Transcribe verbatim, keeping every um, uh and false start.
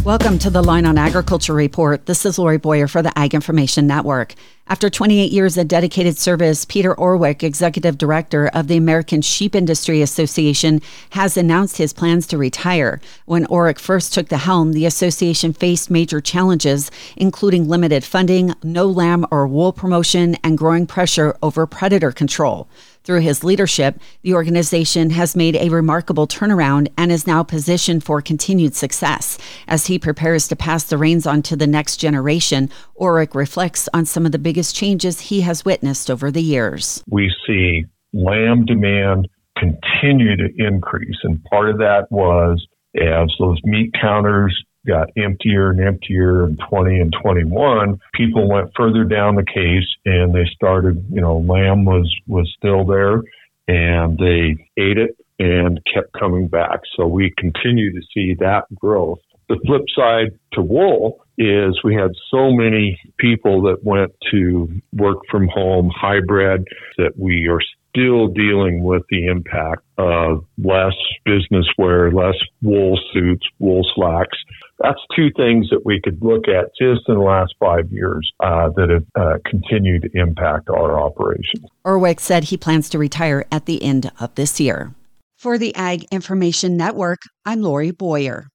Welcome to the Line on Agriculture Report. This is Lori Boyer for the Ag Information Network. After twenty-eight years of dedicated service, Peter Orwick, Executive Director of the American Sheep Industry Association, has announced his plans to retire. When Orwick first took the helm, the association faced major challenges, including limited funding, no lamb or wool promotion, and growing pressure over predator control. Through his leadership, the organization has made a remarkable turnaround and is now positioned for continued success. As he prepares to pass the reins on to the next generation, Orwick reflects on some of the biggest changes he has witnessed over the years. We see lamb demand continue to increase, and part of that was as those meat counters got emptier and emptier in twenty and twenty-one, people went further down the case and they started, you know, lamb was, was still there and they ate it and kept coming back. So we continue to see that growth. The flip side to wool is we had so many people that went to work from home, hybrid, that we are still dealing with the impact of less business wear, less wool suits, wool slacks. That's two things that we could look at just in the last five years uh, that have uh, continued to impact our operations. Orwick said he plans to retire at the end of this year. For the Ag Information Network, I'm Lori Boyer.